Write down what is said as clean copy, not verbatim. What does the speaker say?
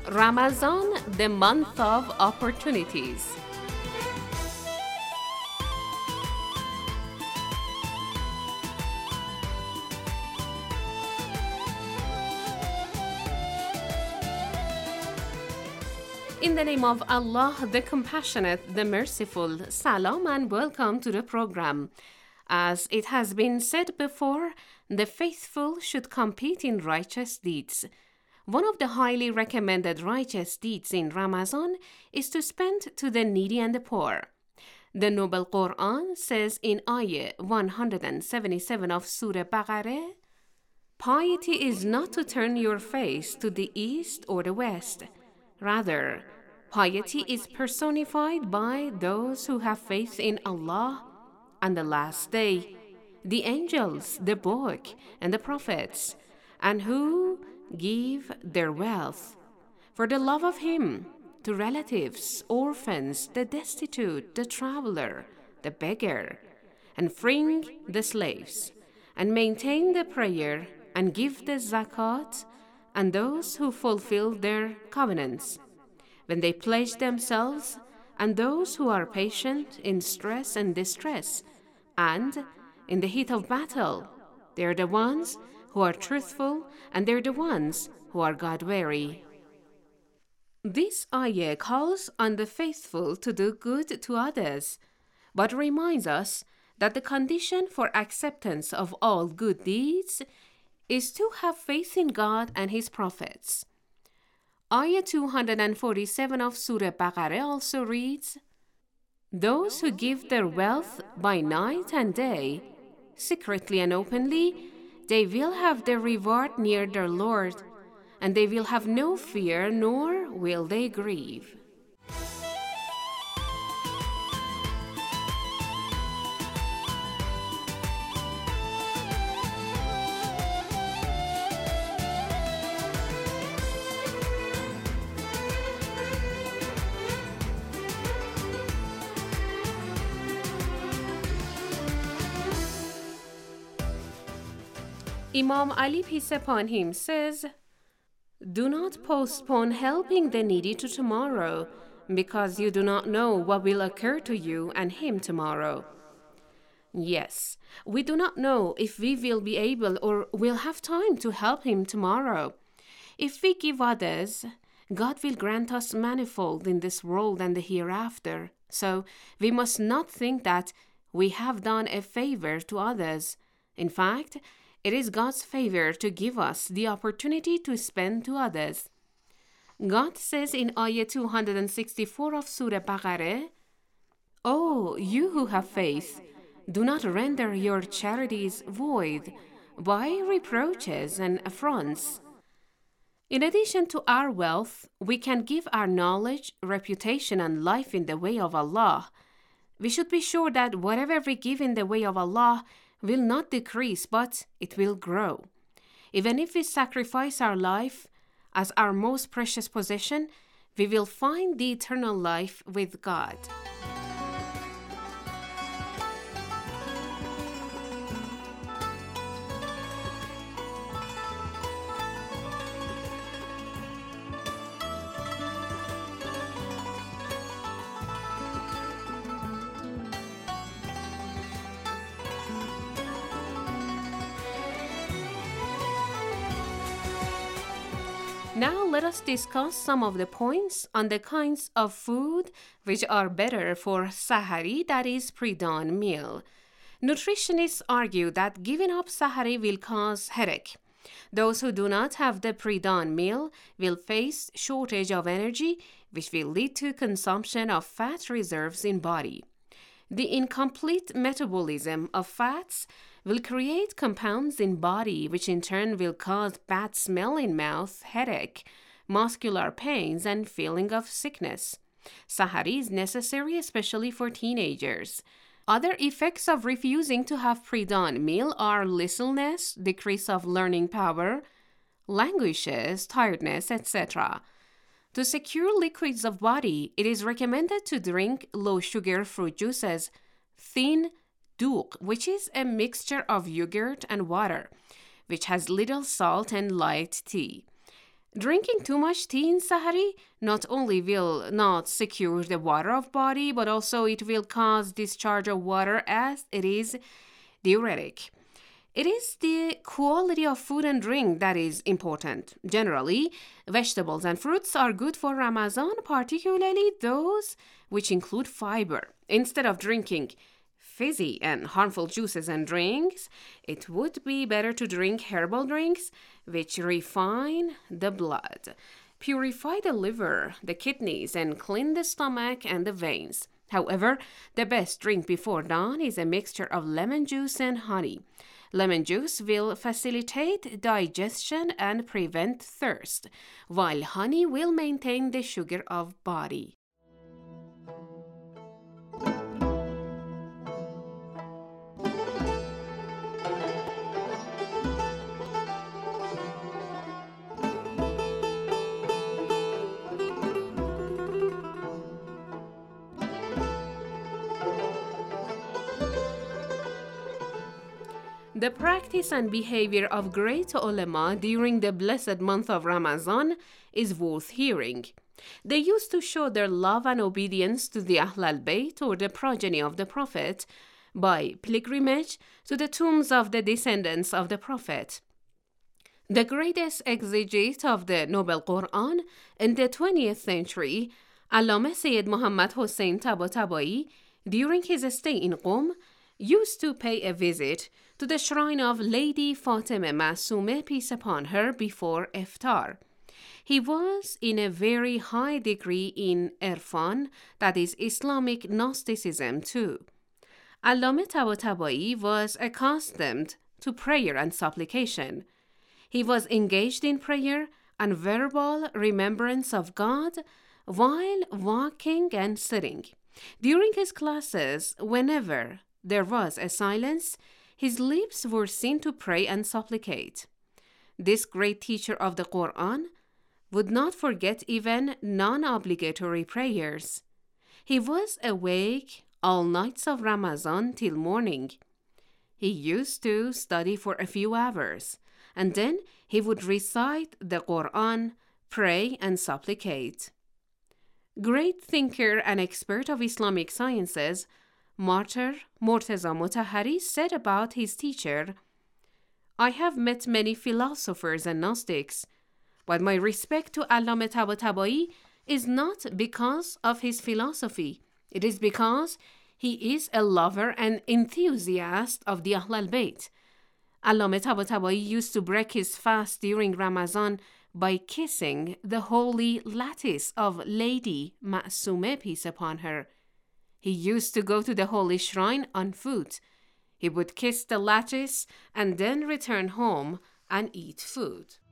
Ramadan, the month of opportunities. In the name of Allah, the Compassionate, the Merciful, Salam and welcome to the program. As it has been said before, the faithful should compete in righteous deeds. One of the highly recommended righteous deeds in Ramadan is to spend to the needy and the poor. The Noble Quran says in Ayah 177 of Surah Baqarah, "Piety is not to turn your face to the east or the west. Rather, piety is personified by those who have faith in Allah and the last day, the angels, the book, and the prophets, and who give their wealth for the love of Him to relatives, orphans, the destitute, the traveler, the beggar, and freeing the slaves, and maintain the prayer and give the zakat, and those who fulfill their covenants when they pledge themselves, and those who are patient in stress and distress, and in the heat of battle. They're the ones who are truthful, and they're the ones who are God-wary." This ayah calls on the faithful to do good to others, but reminds us that the condition for acceptance of all good deeds is to have faith in God and His prophets. Ayah 247 of Surah Baqarah also reads, "Those who give their wealth by night and day, secretly and openly, they will have their reward near their Lord, and they will have no fear, nor will they grieve." Imam Ali, peace upon him, says, "Do not postpone helping the needy to tomorrow, because you do not know what will occur to you and him tomorrow." Yes, we do not know if we will be able or will have time to help him tomorrow. If we give others, God will grant us manifold in this world and the hereafter. So we must not think that we have done a favor to others. In fact, it is God's favor to give us the opportunity to spend to others. God says in Ayah 264 of Surah Baqarah, "Oh, you who have faith, do not render your charities void by reproaches and affronts." In addition to our wealth, we can give our knowledge, reputation, and life in the way of Allah. We should be sure that whatever we give in the way of Allah will not decrease, but it will grow. Even if we sacrifice our life as our most precious possession, we will find the eternal life with God. Now let us discuss some of the points on the kinds of food which are better for Sahari, that is pre-dawn meal. Nutritionists argue that giving up Sahari will cause headache. Those who do not have the pre-dawn meal will face shortage of energy, which will lead to consumption of fat reserves in body. The incomplete metabolism of fats will create compounds in body, which in turn will cause bad smell in mouth, headache, muscular pains, and feeling of sickness. Sahari is necessary especially for teenagers. Other effects of refusing to have pre-dawn meal are listlessness, decrease of learning power, languishes, tiredness, etc. To secure liquids of body, it is recommended to drink low-sugar fruit juices, thin doogh, which is a mixture of yogurt and water, which has little salt, and light tea. Drinking too much tea in Sahari not only will not secure the water of body, but also it will cause discharge of water as it is diuretic. It is the quality of food and drink that is important. Generally, vegetables and fruits are good for Ramadan, particularly those which include fiber. Instead of drinking fizzy and harmful juices and drinks, it would be better to drink herbal drinks which refine the blood, purify the liver, the kidneys, and clean the stomach and the veins. However, the best drink before dawn is a mixture of lemon juice and honey. Lemon juice will facilitate digestion and prevent thirst, while honey will maintain the sugar of body. The practice and behavior of great ulama during the blessed month of Ramadan is worth hearing. They used to show their love and obedience to the Ahl al-Bayt or the progeny of the Prophet by pilgrimage to the tombs of the descendants of the Prophet. The greatest exegete of the Noble Quran in the 20th century, Allama Sayyid Muhammad Hussain Tabatabai, during his stay in Qom, used to pay a visit to the shrine of Lady Fatima Masume, peace upon her, before iftar. He was in a very high degree in Irfan, that is Islamic Gnosticism too. Allama Tabatabai was accustomed to prayer and supplication. He was engaged in prayer and verbal remembrance of God while walking and sitting. During his classes, whenever there was a silence, his lips were seen to pray and supplicate. This great teacher of the Quran would not forget even non-obligatory prayers. He was awake all nights of Ramadan till morning. He used to study for a few hours, and then he would recite the Quran, pray, and supplicate. Great thinker and expert of Islamic sciences, Martyr Murtaza Mutahari said about his teacher, "I have met many philosophers and Gnostics, but my respect to Allama Tabatabai is not because of his philosophy. It is because he is a lover and enthusiast of the Ahl al-Bayt. Allama Tabatabai used to break his fast during Ramadan by kissing the holy lattice of Lady Ma'sume, peace upon her. He used to go to the holy shrine on foot. He would kiss the lattice and then return home and eat food."